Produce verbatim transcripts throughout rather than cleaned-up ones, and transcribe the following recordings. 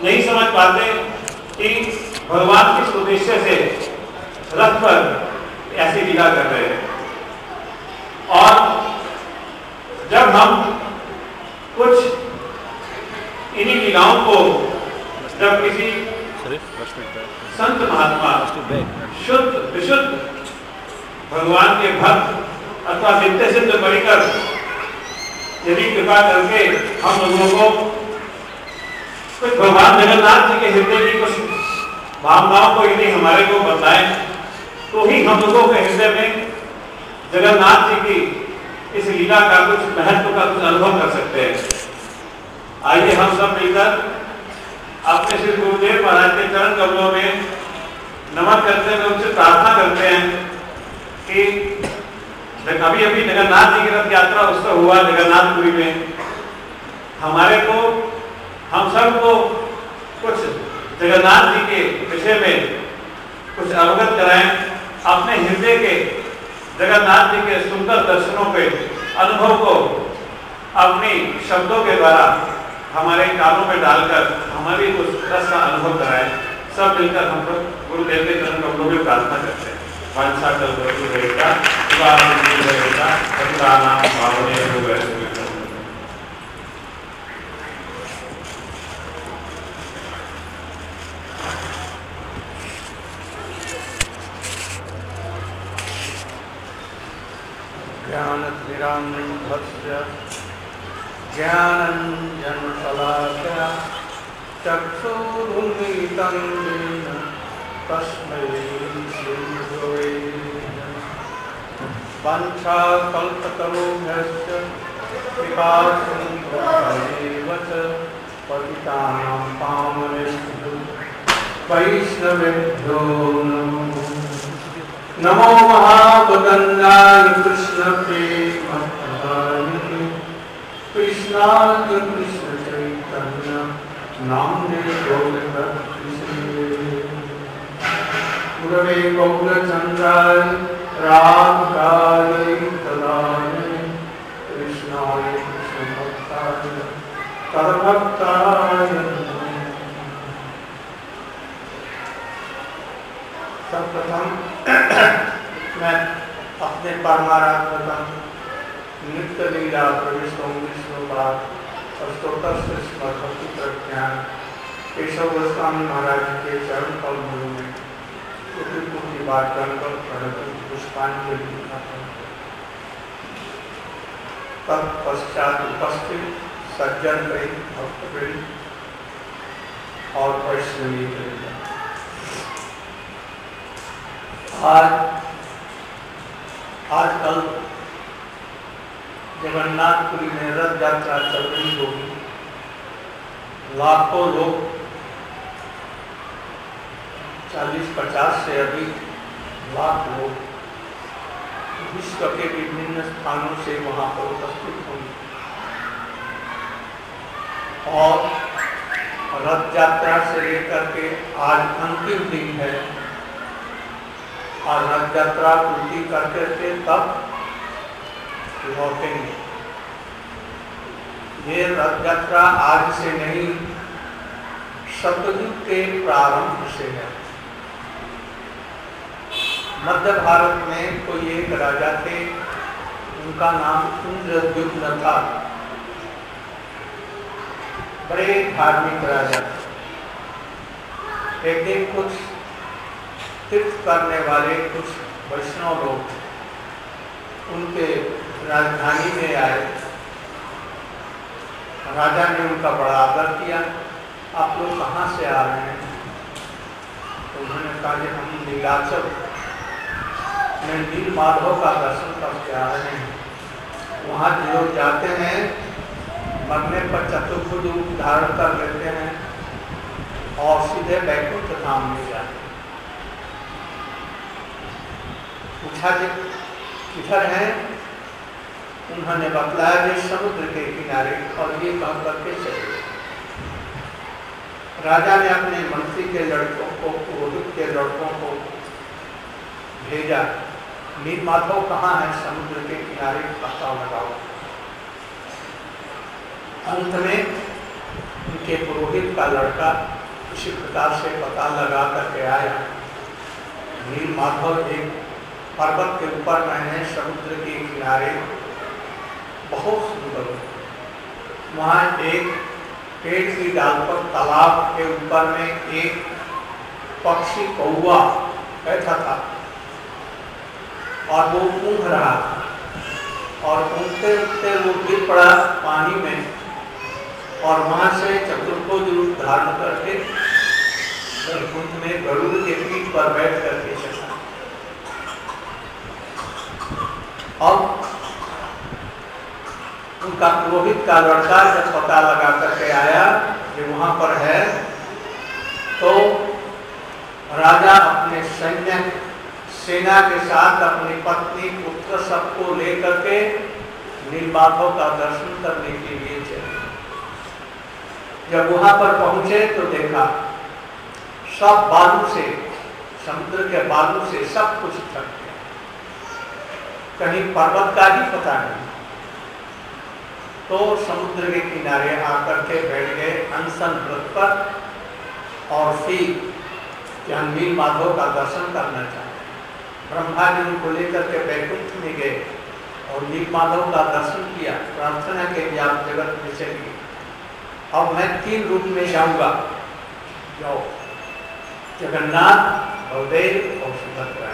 नहीं समझ पाते कि भगवान किस उद्देश्य से रथ पर ऐसी लीला कर रहे हैं। और जब हम कुछ इन्हीं लीलाओं को जब किसी संत महात्मा शुद्ध विशुद्ध भगवान के भक्त अथवा नित्य सिद्ध परिकर यदि कृपा करके हम लोगों को कुछ भगवान जगन्नाथ जी के हृदय की कुछ भावनाओं को यदि हमारे को बताएं तो ही हम लोगों के हृदय में जगन्नाथ जी की इस लीला का कुछ महत्व का कुछ अनुभव कर सकते हैं। आइए हम सब मिलकर अपने श्री गुरुदेव महाराज के चरण कमलों में नमन करते हुए उनसे प्रार्थना करते हैं कि अभी अभी जगन्नाथ जी की रथ यात्रा उत्सव हुआ जगन्नाथपुरी में, हमारे को हम सब को कुछ जगन्नाथ जी के विषय में कुछ अवगत कराएं, अपने हृदय के जगन्नाथ जी के सुंदर दर्शनों के अनुभव को अपनी शब्दों के द्वारा हमारे कानों में डालकर हमारी कुछ रस का अनुभव कराएं। सब मिलकर हम लोग गुरुदेव के चरण कमलों में प्रार्थना करते हैं। वांछा कल्पतरु रहेगा रहेगा सतनाम भावने हो ज्ञानतिरान्धस्य ज्ञानञ्जनशलाकया चक्षुरुन्मीलितं येन तस्मै श्रीगुरवे नमः। वाञ्छाकल्पतरुभ्यश्च कृपासिन्धुभ्येव च पतितानां पावनेभ्यो वैष्णवेभ्यो नमो नमो महावदन्याय कृष्ण प्रेमप्रदायिने कृष्णाय कृष्ण चैतन्य नाम्ने गौरभक्तिसे गुरवे गौरचन्द्राय रामकाय तदाय कृष्णाय कृष्णभक्ताय तद्भक्ताय सर्वप्रथम मैं अपने परमारात्मा नित्य लीला प्रविष्टों विष्णुपाद अष्टोत्तर भक्ति प्रज्ञान केशव गोस्वामी महाराज के चरण कमलों में कोटि कोटि बार जनकर प्रणति पुष्पांजलि दिखाता हूँ। तत्पश्चात उपस्थित सज्जन भक्तवृंद और वैष्णवी वृंद, आज आजकल जगन्नाथपुरी में रथ यात्रा चल रही होगी। लाखों लोग, चालीस पचास से अधिक लाख लोग विश्व के विभिन्न स्थानों से वहां पर उपस्थित होंगे और रथ यात्रा से लेकर के आज अंतिम दिन है और रथ यात्रा पूर्ति करके के तब लौटेंगे। ये रथ यात्रा आज से नहीं, सतयुग के प्रारंभ से है। मध्य भारत में कोई एक राजा थे, उनका नाम इंद्रद्युम्न था। बड़े धार्मिक राजा थे। एक दिन कुछ तीर्थ करने वाले कुछ वैष्णव लोग उनके राजधानी में आए। राजा ने उनका बड़ा आदर किया। आप लोग कहाँ से आ रहे हैं? तो उन्होंने कहा कि हम नीलाचल में नील माधव का दर्शन करके आ रहे हैं। वहाँ जो लोग जाते हैं मरने पर चतुर्भुज रूप धारण कर लेते हैं और सीधे वैकुंठ धाम में जाते हैं। पूछा कि किधर हैं? उन्होंने बतलाया कि समुद्र के किनारे, और ये कह करके चले। राजा ने अपने मंत्री के लड़कों को, पुरोहित के लड़कों को भेजा, नील माधव कहाँ है? समुद्र के किनारे पता लगाओ। अंत में उनके पुरोहित का लड़का उसी प्रकार से पता लगा करके आया। नील माधव एक पर्वत के ऊपर में है, समुद्र के किनारे, बहुत सुंदर। वहाँ एक पेड़ की डाल पर तालाब के ऊपर में एक पक्षी कौवा बैठा था और वो ऊँघ रहा था और ऊँघते ऊँघते वो गिर पड़ा पानी में और वहाँ से चतुर्भुज रूप धारण करके वैकुंठ में गरुड़ के पीठ पर बैठ करके चला। अब उनका पुरोहित का लड़का जब पता लगा करके आया कि वहाँ पर है, तो राजा अपने सैन्य सेना के साथ अपनी पत्नी पुत्र सबको लेकर के नीलमाधव का दर्शन करने के लिए चले। जब वहां पर पहुंचे तो देखा सब बालू से, समुद्र के बालू से सब कुछ ढक गया, कहीं पर्वत का ही पता नहीं। तो समुद्र के किनारे आकर के बैठ गए अनशन व्रत पर और फिर यहाँ नीलमाधव का दर्शन करना चाहते। ब्रह्मा जी उनको लेकर के वैकुंठ में गए और नीलमाधव का दर्शन किया, प्रार्थना के लिए आप जगत में चलिए, अब मैं तीन रूप में जाऊंगा, जाओ। जगन्नाथ, बलदेव और सुभद्रा।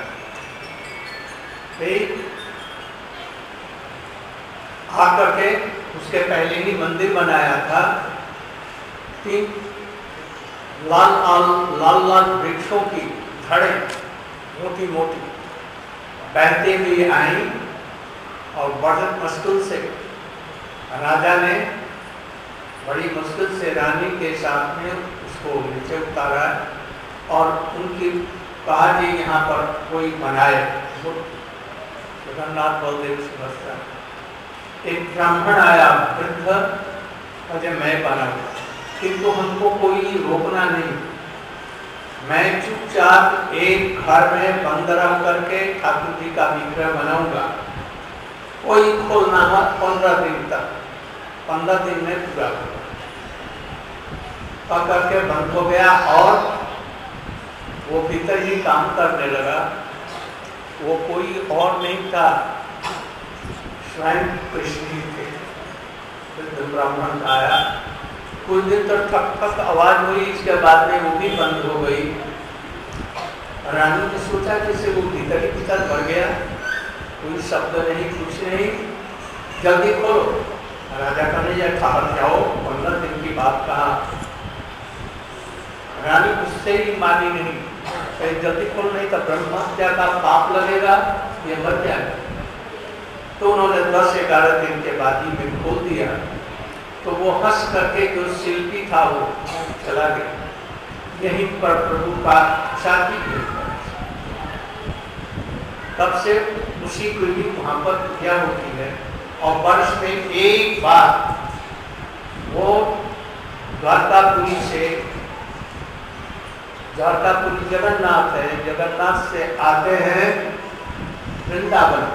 आकर के उसके पहले ही मंदिर बनाया था, तीन लाल लाल लाल लाल वृक्षों की धड़े मोटी मोटी बहते हुए आई और बड़ी मुश्किल से राजा ने बड़ी मुश्किल से रानी के साथ में उसको नीचे उतारा और उनकी कहा कि यहाँ पर कोई बनाए जगन्नाथ बलदेव सुभद्रा। एक ब्राह्मण आया वृद्ध, अजय मैं बनाऊँ, किंतु हमको कोई रोकना नहीं, मैं चुपचाप एक घर में बंद रह करके ठाकुर जी का विग्रह बनाऊंगा, कोई खोलना है पंद्रह दिन तक, पंद्रह दिन में पूरा करके बंद हो गया और वो भीतर ही काम करने लगा। वो कोई और नहीं था, स्वयं कृष्ण ही थे। फिर ब्राह्मण आया, कुछ दिन तक ठक ठक आवाज हुई, इसके बाद में वो भी बंद हो गई। रानी ने सोचा कि से वो भीतर ही भीतर भर गया, कोई शब्द नहीं, कुछ नहीं, जल्दी खोलो। राजा का नहीं ठहर जाओ, पंद्रह दिन की बात कहा। रानी उससे ही मानी नहीं, जल्दी खोल, नहीं तो ब्रह्म हत्या का पाप लगेगा, ये मर जाएगा। तो उन्होंने दस ग्यारह दिन के बाद ही में खोल दिया। तो वो हंस करके जो शिल्पी था वो चला गया। यहीं पर प्रभु का शादी हुई। तब से उसी को ही वहां पर पूजा होती है और वर्ष में एक बार वो द्वारकापुरी से, द्वारकापुरी जगन्नाथ है, जगन्नाथ से आते हैं वृंदावन।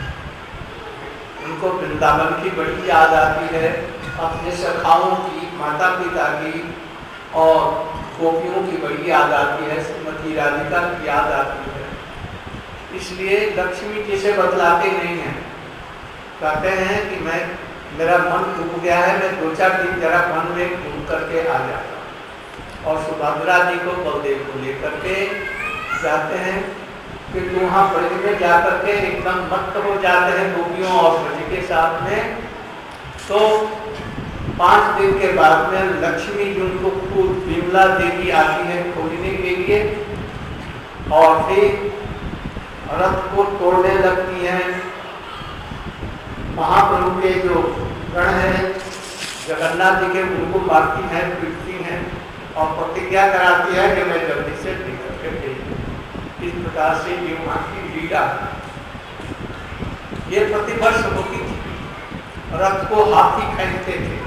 उनको वृंदावन की बड़ी याद आती है, अपने सखाओं की, माता पिता की और गोपियों की बड़ी याद आती है, श्रीमती राधिका की याद आती है। इसलिए लक्ष्मी जी से बतलाते नहीं हैं, कहते हैं कि मैं, मेरा मन रुक गया है, मैं दो चार दिन जरा मन में घूम करके आ जाता हूँ। और सुभद्रा जी को, बलदेव को लेकर के जाते हैं कि वहाँ ब्रज में जाकर के एकदम मस्त हो जाते हैं गोपियों और ब्रज के साथ में। तो पांच दिन के बाद में लक्ष्मी जी उनको खुद विमला देवी आती है खोजने के लिए और फिर रथ को तोड़ने लगती हैं। महाप्रभु के जो गण हैं जगन्नाथ जी के, उनको मारती हैं, पीटती हैं और प्रतिज्ञा कराती है कि मैं जल्दी से निकल के भेजूं। इस प्रकार से ये वहाँ की लीला, ये प्रतिवर्ष होती थी। रथ को हाथी खींचते थे,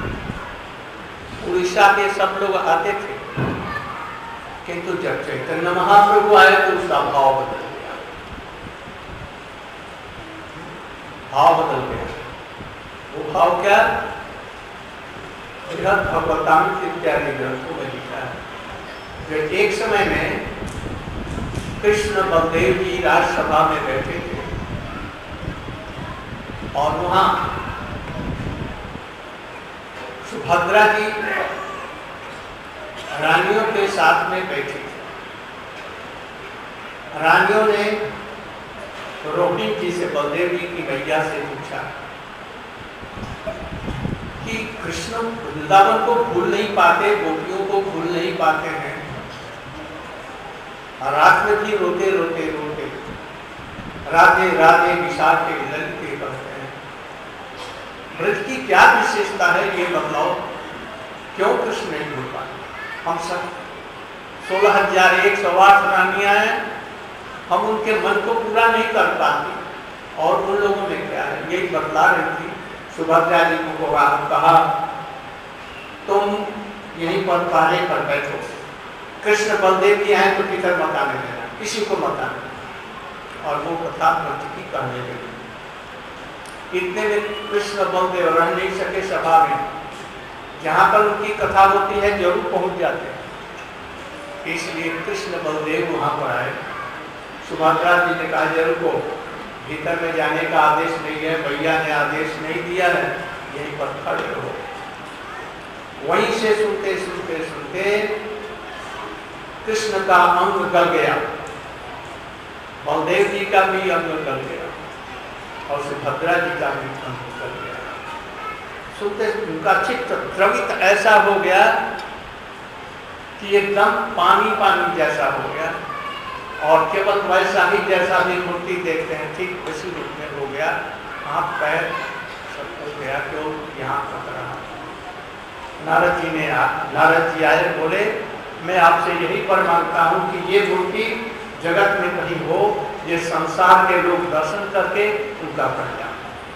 उड़ीसा के सब लोग आते थे, किंतु जब चैतन्य महाप्रभु आए तो उसका भाव बदल गया, भाव बदल गया। वो भाव क्या बृहद भगवतामृत इत्यादि ग्रंथों में लिखा है जो एक समय में कृष्ण बलदेव जी राजसभा में बैठे थे और वहां सुभद्रा जी रानियों के साथ में बैठी थी। रानियों ने रोहिणी जी से, बलदेव जी की मैया से पूछा कि कृष्ण वृंदावन को भूल नहीं पाते, गोपियों को भूल नहीं पाते हैं, रात में भी रोते रोते रोते राधे राधे विशाल के ललिते करते हैं। ब्रज की क्या विशेषता है ये बतलाओ, क्यों कृष्ण नहीं भूल पाते? हम सब सोलह हजार एक सौ आठ रानियां हैं, हम उनके मन को पूरा नहीं कर पाते। और उन लोगों में क्या है, यही बतला रही थी। सुभद्रा जी को कहा तुम यहीं पर पहले पर बैठो, कृष्ण बलदेव जी आए तो किधर मत आने देना, किसी को मत आने। और वो कथा की कहने लगी। इतने में कृष्ण बलदेव रह नहीं सके सभा में, जहां पर उनकी कथा होती है जरूर पहुंच जाते हैं। इसलिए कृष्ण बलदेव वहां पर आए। सुभद्रा जी ने कहा जरूर को भीतर में जाने का आदेश नहीं है, भैया ने आदेश नहीं दिया है, यहीं पर खड़े रहो। वहीं से सुनते सुनते सुनते कृष्ण का अंग गल गया, बलदेव जी का भी अंग गल गया और सुभद्रा जी का भी अंग गल गया। सुनते उनका चित्त द्रवित ऐसा हो गया कि एकदम पानी पानी जैसा हो गया और केवल वैसा ही जैसा भी मूर्ति देखते हैं ठीक उसी रूप में हो गया। हाथ पैर सब हो गया, क्यों यहाँ तक रहा। नारद जी ने नारद जी आए, बोले मैं आपसे यही पर मांगता हूँ कि ये मूर्ति जगत में कहीं हो, ये संसार के लोग दर्शन करके उनका कल्याण।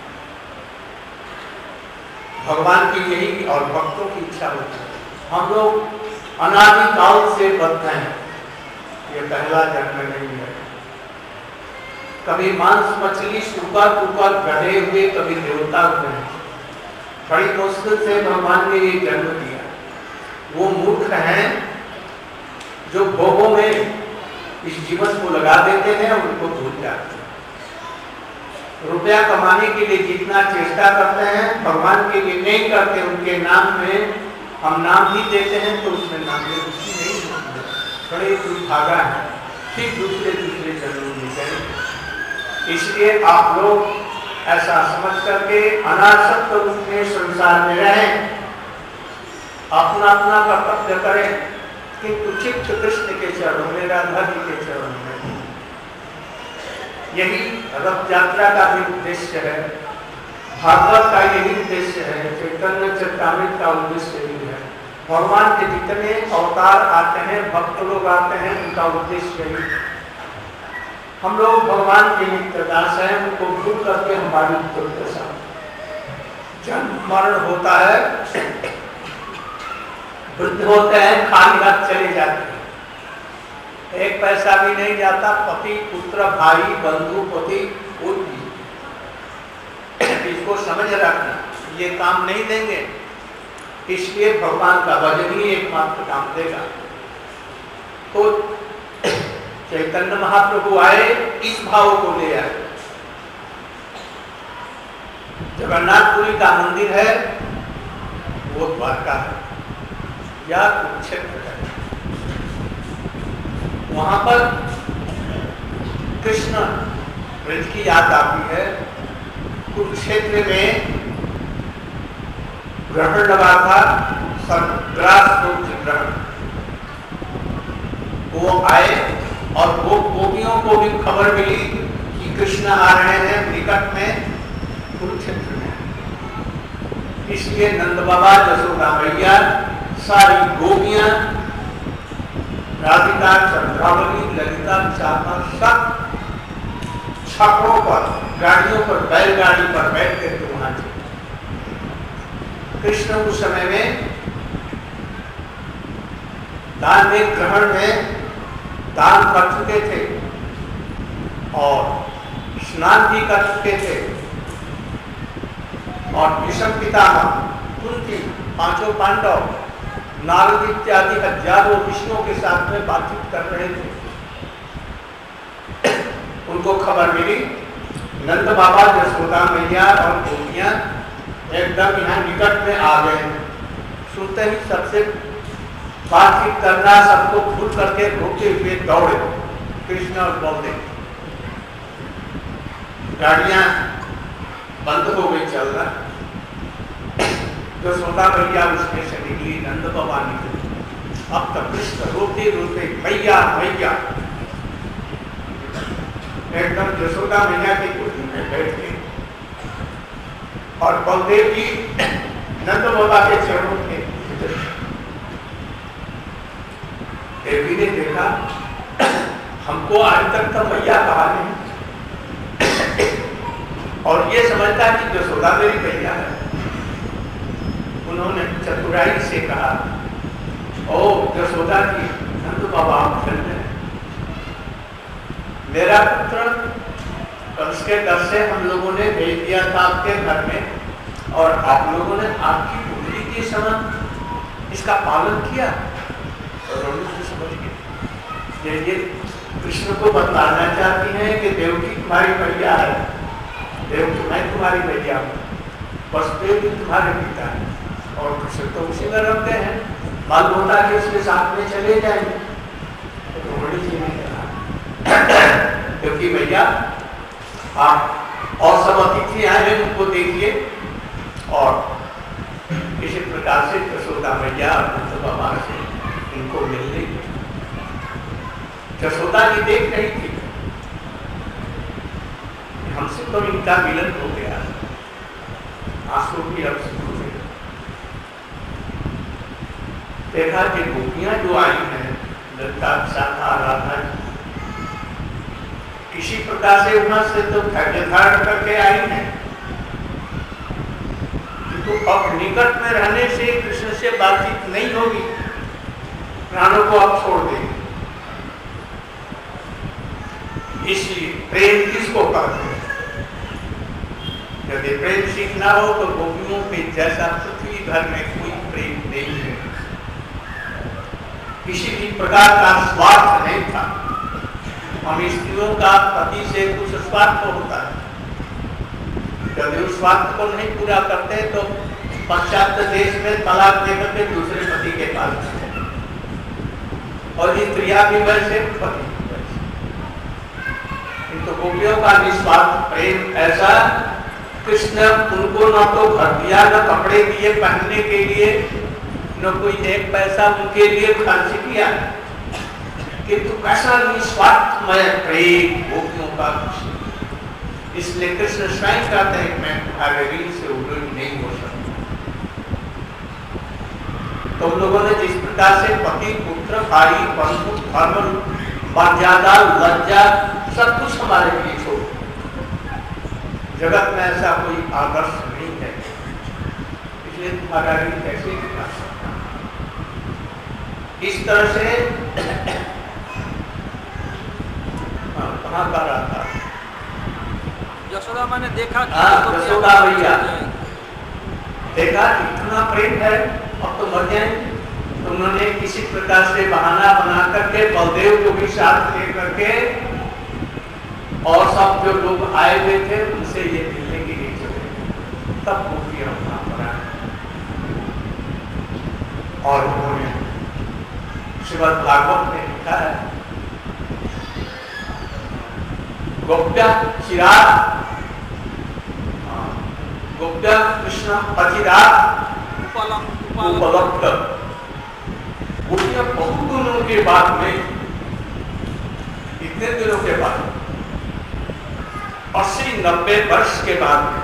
भगवान की यही और भक्तों की इच्छा होती है। हम लोग अनादिकाल से बद्ध हैं, ये पहला जन्म नहीं है। कभी मांस मछली सुकर कुकर गढ़े हुए, कभी देवता हुए। बड़ी मुश्किल से भगवान ने ये जन्म दिया। वो मूर्ख हैं जो भोगों में इस जीवन को लगा देते हैं, उनको भूल जाते हैं। रुपया कमाने के लिए जितना चेष्टा करते हैं भगवान के लिए नहीं करते। उनके नाम में हम नाम भी देते हैं तो उसमें नाम में रुचि नहीं होती। बड़े दुर्भागा है, फिर दूसरे दूसरे जन्म में गए। इसलिए आप लोग ऐसा समझ करके अनासक्त रूप में संसार में रहें, अपना अपना कर्तव्य करें, किंतु चित्त कृष्ण के चरणों में, राधा जी के चरणों में। यही रथ यात्रा का भी उद्देश्य है, भागवत का यही उद्देश्य है, चैतन्य चरितामृत का उद्देश्य यही है। भगवान के जितने अवतार आते हैं, भक्त लोग आते हैं, उनका उद्देश्य यही है। हम लोग भगवान के नित्य दास हैं, उनको भूल करके हमारी दुर्दशा, जन्म मरण होता है, वृद्ध होते हैं, खाली हाथ चले जाते हैं, एक पैसा भी नहीं जाता। पति पुत्र भाई बंधु पति कोई भी, इसको समझ रखना, ये काम नहीं देंगे। इसलिए भगवान का भजन ही एकमात्र काम देगा। तो चैतन्य महाप्रभु आए, इस भाव को ले आए। जगन्नाथपुरी का मंदिर है, वो द्वारका है या कुरुक्षेत्र है। वहां पर कृष्ण ब्रज की याद आती है। कुरुक्षेत्र में ग्रहण लगा था, ग्रास ग्रहण। वो आए और वो गोपियों को भी खबर मिली कि कृष्ण आ रहे हैं निकट में कुरुक्षेत्र में। इसलिए नंद बाबा, यशोदा मैया, सारी गोपियां, राधिका, चंद्रावली, ललिता, चापा, सब छकड़ों पर, गाड़ियों पर, बैलगाड़ी पर बैठ करके वहां थे। कृष्ण उस समय में दान में ग्रहण में दान कर चुके थे और स्नान भी कर चुके थे। और भीष्म पितामह कुंती पांचों पांडव नारद इत्यादि हजारों ऋषियों के साथ में बातचीत कर रहे थे। उनको खबर मिली नंद बाबा, यशोदा मैया और गोपियां एकदम यहाँ निकट में आ गए। सुनते ही सबसे बातचीत करना सबको भूल करके रोते हुए दौड़े कृष्ण और बलदेव। गाड़ियां बंद हो गई चलना। यशोदा मैया उसमें से निकली, नंद बाबा निकले। अब तक कृष्ण रोते रोते मैया मैया एकदम यशोदा मैया की गोदी में बैठ गए और बलदेव जी नंद बाबा के चरणों के देवी ने देखा हमको आज तक तो मैया कहा नहीं और ये समझता कि यशोदा मेरी मैया है। उन्होंने चतुराई से कहा, ओ यशोदा जी, नंद बाबा आप चल रहे, मेरा पुत्र कंस के डर से हम लोगों ने भेज दिया था आपके घर में और आप लोगों ने आपकी पुत्री के समान इसका पालन किया और उन्होंने समझ गए ये ये कृष्ण को बताना चाहती हैं कि देवकी तुम्हारी भैया है, देवकी मैं तुम्हारी भैया हूँ, वसुदेव भी तुम्हारे पिता है। और कृष्ण तो उसी में रखते हैं, मालूम होता कि उसके साथ में चले जाएंगे। तो रोहिणी जी ने कहा क्योंकि भैया आप और सब अतिथि आए हैं उनको देखिए। और इसी प्रकार से यशोदा मैया नंद बाबा से इनको मिलने गए। यशोदा जी देख रही थी हमसे तो इनका मिलन हो गया, आंसू की अब से देखा कि गोपियां जो आई हैं लता शाखा राधा किसी प्रकार से वहां से तो धैर्य धारण करके आई हैं, तो अब निकट में रहने से कृष्ण से बातचीत नहीं होगी, प्राणों को अब छोड़ देंगे। इसलिए प्रेम किसको कहते हैं? यदि प्रेम सीखना हो तो गोपियों पे जैसा पृथ्वी भर में कोई प्रेम नहीं है, किसी भी प्रकार का स्वार्थ नहीं था। हम स्त्रियों का पति से कुछ स्वार्थ होता है, यदि उस स्वार्थ को नहीं पूरा करते तो पाश्चात्य देश में तलाक देकर के दूसरे पति के पास और स्त्रियां भी वैसे पति वैसे। तो गोपियों का निस्वार्थ प्रेम ऐसा, कृष्ण उनको न तो घर दिया न कपड़े दिए पहनने के लिए, न कोई एक पैसा उनके लिए खर्च किया, किंतु कैसा निस्वार्थमय प्रेम गोपियों का। इसलिए कृष्ण स्वयं कहते हैं मैं तुम्हारे ऋण से उड़न नहीं हो सकता। तुम लोगों ने जिस प्रकार से पति पुत्र भाई बंधु धर्म मर्यादा लज्जा सब कुछ हमारे लिए छोड़, जगत में ऐसा कोई आदर्श नहीं है, इसलिए तुम्हारा ऋण कैसे निकाल सकता। इस तरह से कहाँ का रहा था यशोदा मैंने देखा यशोदा भैया देखा इतना प्रेम है अब तो मर जाएंगे। तो उन्होंने किसी प्रकार से बहाना बना करके बलदेव को भी साथ लेकर के और सब जो लोग आए हुए थे उनसे ये मिलने के लिए चले, तब गोपियां वहां पर आए और उन्होंने श्रीमद् भागवत में लिखा है गोप्या चिराग गोप्या कृष्ण पचिराग उपलब्ध। गोपियां बहुत दिनों के बाद में, इतने दिनों के बाद अस्सी नब्बे वर्ष के बाद में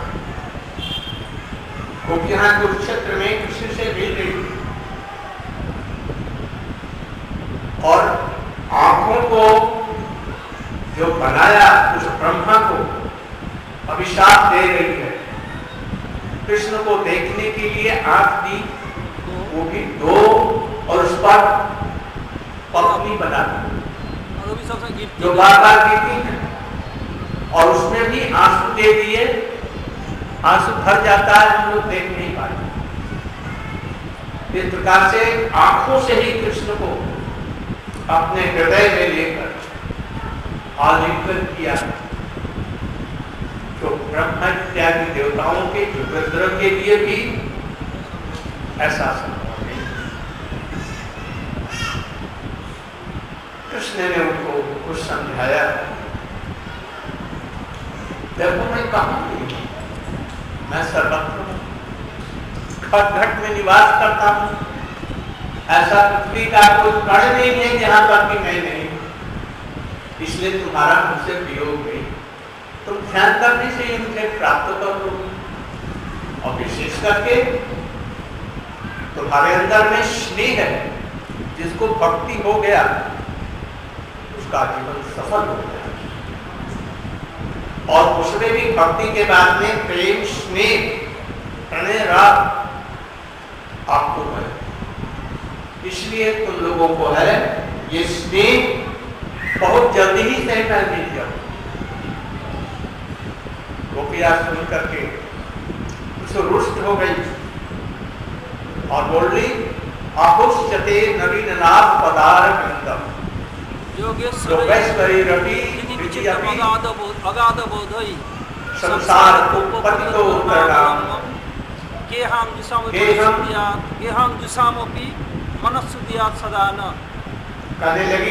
गोपियां कुरुक्षेत्र में कृष्ण से मिल रही और आंखों को जो बनाया उस ब्रह्मा को अभिशाप दे रही है। कृष्ण को देखने के लिए आंख दी, वो भी दो, और उस पर पत्नी बना दी जो बार बार गिरती है, और उसमें भी आंसू दे दिए, आंसू भर जाता है, हम लोग देख नहीं पाते। इस प्रकार से आंखों से ही कृष्ण को अपने हृदय में लेकर आलिंगन किया, जो ब्रह्मा इत्यादि देवताओं के युगंधर के लिए भी ऐसा संभव नहीं। कृष्ण ने उनको कुछ समझाया, देखो मैं कहाँ नहीं, मैं सर्वत्र हूँ, घट घट में निवास करता हूँ, ऐसा पृथ्वी का कोई कण नहीं है जहां पर भी मैं नहीं, इसलिए तुम्हारा मुझसे वियोग नहीं, तुम ध्यान करने से ही मुझे प्राप्त कर लो। और विशेष करके तुम्हारे अंदर में स्नेह है, जिसको भक्ति हो गया उसका जीवन सफल हो गया, और उसमें भी भक्ति के बाद में प्रेम स्नेह प्रणय राग आपको है, इसलिए तुम लोगों को है ये स्नेह बहुत जल्दी ही सही में मिल जाओ। गोपियां सुन करके उसको रुष्ट हो गई और बोल रही, आहुष्यते नवीन नाथ पदार वृंदम योगेश्वरी रवि अगाध बोधई संसार उपपतितो प्रणाम केहां जुसाम केहां जुसामपि मनस्सु दिया सदा न। कहने लगी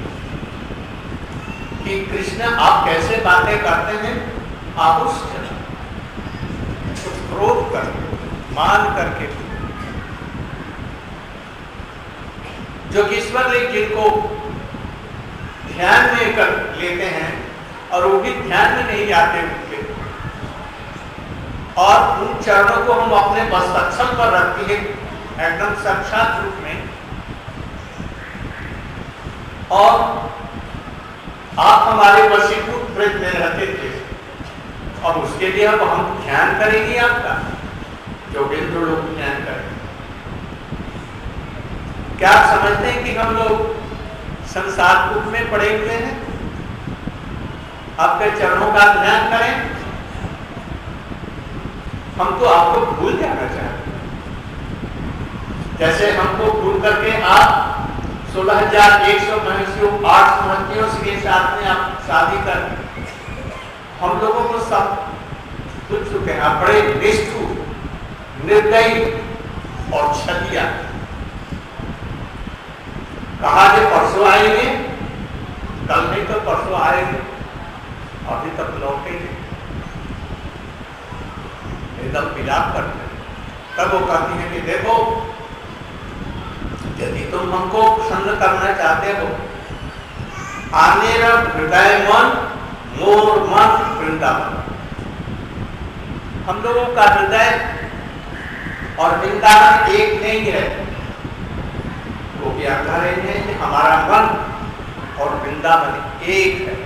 कि कृष्ण आप कैसे बातें करते हैं, आहुष्य क्रोध कर मान करके, जो ईश्वर ने जिनको ध्यान में कर लेते हैं और वो भी ध्यान में नहीं आते उनके, और उन चरणों को हम अपने मस्तक पर रखते हैं एकदम साक्षात रूप में, और आप हमारे वशीभूत वृत्त में रहते थे, और उसके लिए अब हम ध्यान करेंगे आपका, योगेंद्र लोग ध्यान करेंगे। क्या आप समझते हैं कि हम लोग संसार रूप में पड़े हुए हैं, आपके चरणों का ध्यान करें? हम तो आपको भूल जाना चाहते हैं, जैसे हमको भूल करके आप सोलह हजार एक सौ महर्षियों आठ महर्षियों के साथ में आप शादी कर, हम लोगों को सब भूल चुके हैं, बड़े निष्ठुर निर्दयी और छलिया। कहा कि परसों आएंगे, कल नहीं तो परसों आएंगे, अभी तक लौटे नहीं, एकदम विलाप करते। तब वो कहती है कि देखो, यदि तुम हमको प्रसन्न करना चाहते हो, आने हृदय मन मोर मन वृंदावन, हम लोगों का हृदय और वृंदावन एक नहीं है। वो क्या कह रहे हैं कि हमारा मन और वृंदावन एक है।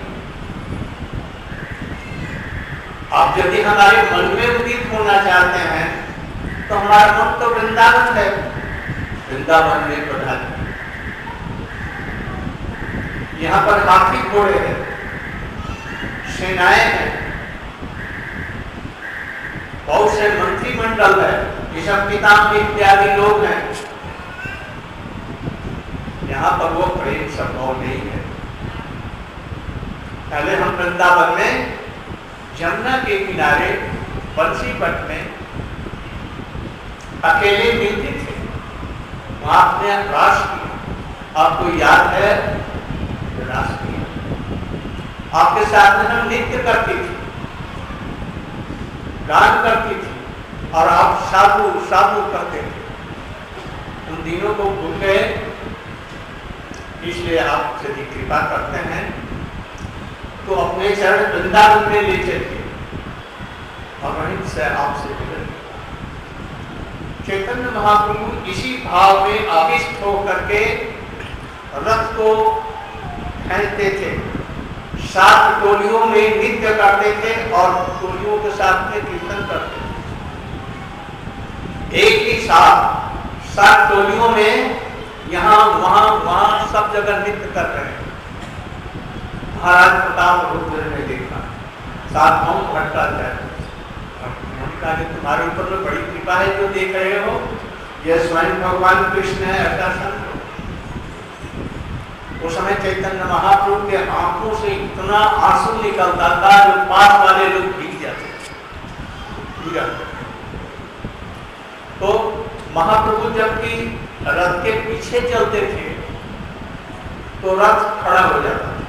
आप यदि हमारे मन में उदित होना चाहते हैं तो हमारा मन तो वृंदावन है, वृंदावन में प्रधान। यहाँ पर हाथी घोड़े हैं, सेनाएं हैं, बहुत से मंत्रिमंडल है, ऋषभ पितामह इत्यादि लोग हैं। यहाँ पर वो प्रेम संभव नहीं है। पहले हम वृंदावन में जमुना के किनारे बंसी पट में अकेले मिलते थे, वहां आपने रास किया, आपको याद है रास किया, आपके साथ में हम नृत्य करती थी, गान करती थी, और आप साधु साधु करते थे। उन दिनों को भूल गए, इसलिए आप यदि कृपा करते हैं तो अपने चरण वृंदावन में ले चलिए और वहीं से आपसे मिले। चैतन्य महाप्रभु इसी भाव में आविष्ट होकर के रथ को खेलते थे, सात टोलियों में नृत्य करते थे और टोलियों के साथ में कीर्तन करते थे। एक ही साथ सात टोलियों में यहाँ वहां वहां सब जगह नृत्य कर रहे हैं। महाराज प्रताप रुद्र ने देखा, साथ में भटका जाए, तुम्हारे ऊपर में बड़ी कृपा है जो देख रहे हो, ये स्वयं भगवान कृष्ण है ऐसा समझो। उस समय चैतन्य महाप्रभु के आंखों से इतना आंसू निकलता था जो पास वाले लोग भीग जाते थे। तो महाप्रभु जबकि रथ के पीछे चलते थे तो रथ खड़ा हो जाता था,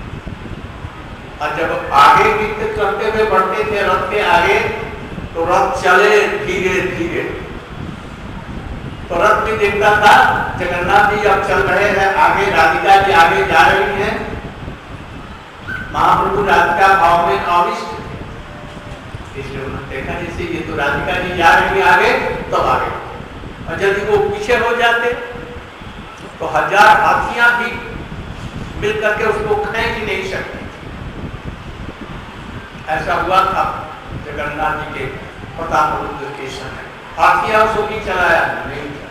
और जब आगे भी चलते हुए बढ़ते थे रथ के आगे तो रथ चले धीरे धीरे। तो रथ भी देखता था जगन्नाथ जी अब चल रहे हैं आगे, राधिका जी आगे जा रही हैं, महाप्रभु राधिका भाव में आविष्ट थे, इसलिए उन्होंने देखा जैसे ये तो राधिका जी जा रही है आगे तब आगे, और यदि वो पीछे हो जाते तो हजार हाथियां भी मिलकर के उसको खींच नहीं सकती। ऐसा हुआ था जगन्नाथ जी के प्रतापरुद्र के समय, हाथियां उसको भी चलाया नहीं चला।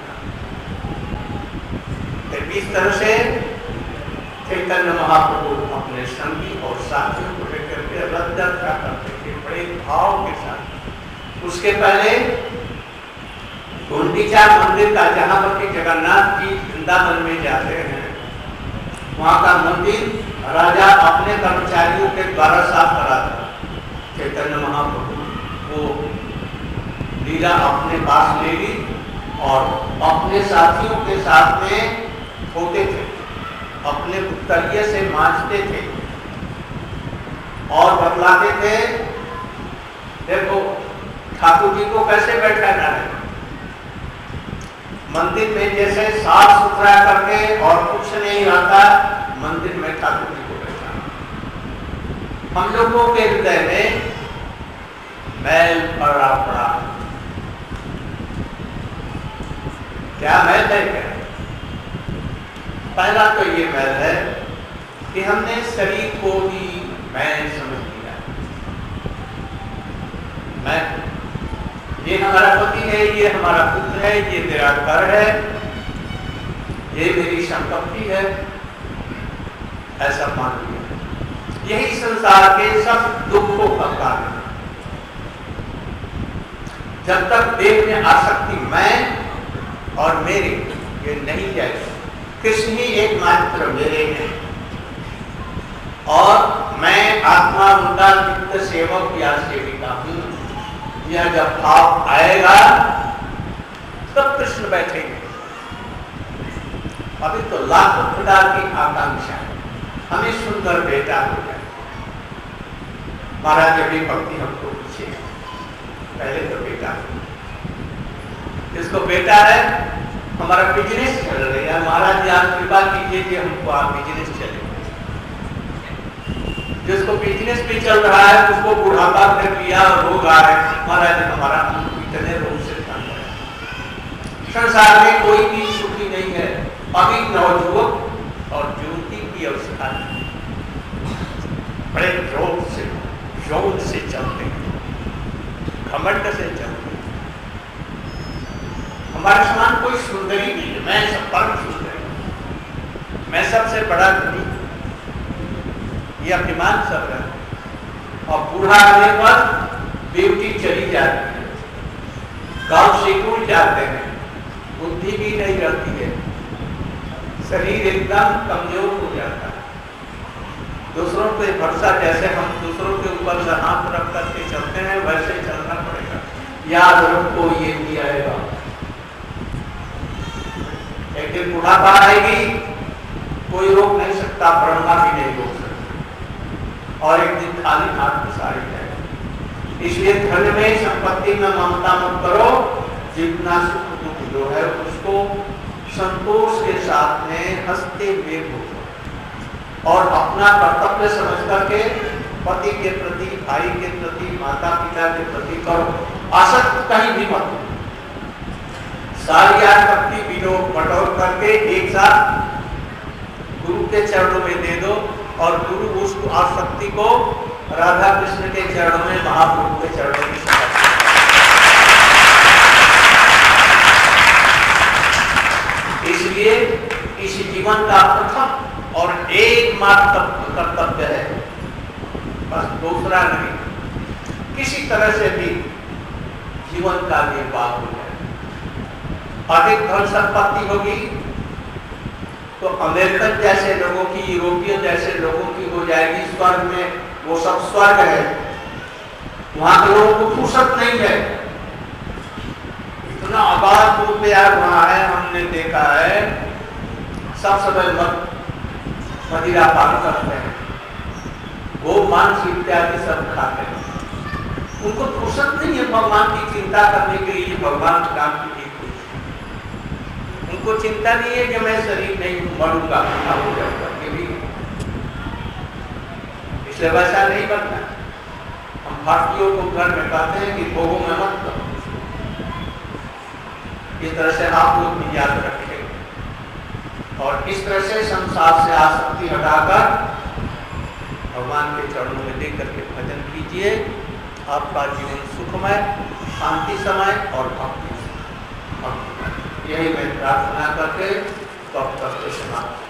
इस तरह से चैतन्य महाप्रभु अपने संगी और साथियों को लेकर के रथ यात्रा करते थे बड़े भाव के साथ। उसके पहले गुंडीचा मंदिर का, जहां पर कि जगन्नाथ जी वृंदावन में जाते हैं, वहां का मंदिर राजा अपने कर्मचारियों के द्वारा साफ कराता। चैतन्य महाप्रभु वो लीला अपने पास ले ली और अपने साथियों के साथ में होते थे, अपने उत्तरीय से मांझते थे और बतलाते थे देखो ठाकुर जी को कैसे बैठाना है। मंदिर में जैसे साफ सुथरा करके और कुछ नहीं आता, मंदिर में ठाकुर जी को बैठाना। हम लोगों के हृदय में मैल पड़ा पड़ा, क्या मैल है? क्या पहला तो ये मैल है कि हमने शरीर को भी मैल समझ लिया। मैं, ये हमारा पति है, ये हमारा पुत्र है, ये मेरा घर है, ये मेरी संपत्ति है, ऐसा मान लिया। यही संसार के सब दुखों का कारण है। जब तक देह में आसक्ति मैं और मेरे ये नहीं जाएगी, कृष्ण ही एकमात्र मेरे हैं और मैं आत्मा उनका नित्य सेवक या सेविका हूं। यह जब भाव आएगा तब कृष्ण बैठेंगे। अभी तो लाखों प्रकार की आकांक्षा है, हमें सुंदर बेटा हो जाए। महाराज अभी भक्ति हमको पीछे, पहले तो बेटा, जिसको बेटा है हमारा बिजनेस चल रही है, महाराज आप कृपा कीजिए कि हमको आप बिजनेस चले। जिसको बिजनेस भी चल रहा है उसको बुढ़ापा कर लिया रोग आ है, महाराज हमारा इतने रोग से तंग है। संसार में कोई भी सुखी नहीं है। अभी नवयुवक और युवती की अवस्था बड़े रोग से यौन से चलते हैं, घमंड से चलते हैं। हमारे समान कोई सुंदरी नहीं है, मैं सब परम सुंदर, मैं सबसे बड़ा धनी, ये अभिमान सब है। और बूढ़ा आने पर ब्यूटी चली जाती है, गांव से टूट जाते हैं, बुद्धि भी नहीं रहती है, शरीर एकदम कमजोर हो जाता है। दूसरों पे भरोसा, जैसे हम दूसरों के ऊपर से हाथ रख करके चलते हैं वैसे चलना पड़ेगा। याद रखो ये भी आएगा, एक दिन बुढ़ापा आएगी, कोई रोक नहीं सकता, ब्रह्मा भी नहीं रोक सकता, और एक दिन खाली हाथ पिसारी जाएगा। इसलिए धन में संपत्ति में ममता मत करो, जितना सुख दुख जो है उसको संतोष के साथ में हंसते हुए भोगो और अपना कर्तव्य समझ करके पति के प्रति, भाई के प्रति, माता पिता के प्रति करो, आसक्त कहीं भी मत। सारी आसक्ति बिलो बटोर करके एक साथ गुरु के चरणों में दे दो और गुरु उस आसक्ति को राधा कृष्ण के चरणों में, महाप्रभु के चरणों में समर्पित। इसलिए इस जीवन का प्रथम और एकमात्र कर्तव्य है, बस दूसरा नहीं, किसी तरह से भी जीवन का निर्वाह हो जाए। अधिक धन संपत्ति होगी तो अमेरिकन जैसे लोगों की, यूरोपियन जैसे लोगों की हो जाएगी स्वर्ग में। वो सब स्वर्ग है, वहां के लोगों को फुर्सत नहीं है। इतना आबाद दूर प्यार वहां है, हमने देखा है सब समय मदिरा पान करते हैं, वो मांस इत्यादि सब खाते हैं। उनको फुर्सत नहीं है भगवान की चिंता करने के लिए, भगवान के काम की ठीक हुई। उनको चिंता नहीं है कि मैं शरीर नहीं मरूंगा, हो जाऊंगा, ये भी इसलिए वैसा नहीं बनता। हम भारतीयों को घर में कहते हैं कि भोगों में मत करो। इस तरह से आप लोग भी याद रखें और इस तरह से संसार से आसक्ति हटाकर भगवान के चरणों में देख करके भजन कीजिए। आपका जीवन सुखमय, शांति समय और भक्ति, यही मैं प्रार्थना करके तब तक समाप्त